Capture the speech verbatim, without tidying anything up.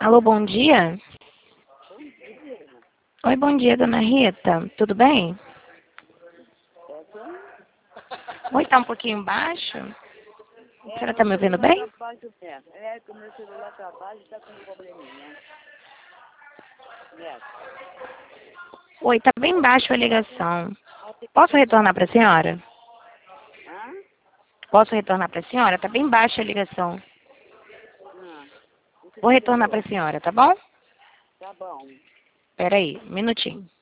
Alô, bom dia? Oi, bom dia, dona Rita. Tudo bem? Oi, tá um pouquinho baixo? A senhora tá me ouvindo bem? É, que o meu celular tá baixo e tá com um probleminha. É. Oi, tá bem baixo a ligação. Posso retornar para a senhora? Hã? Posso retornar para a senhora? Tá bem baixa a ligação. Ah, Vou retornar para a senhora, tá bom? tá bom. Pera aí, um minutinho.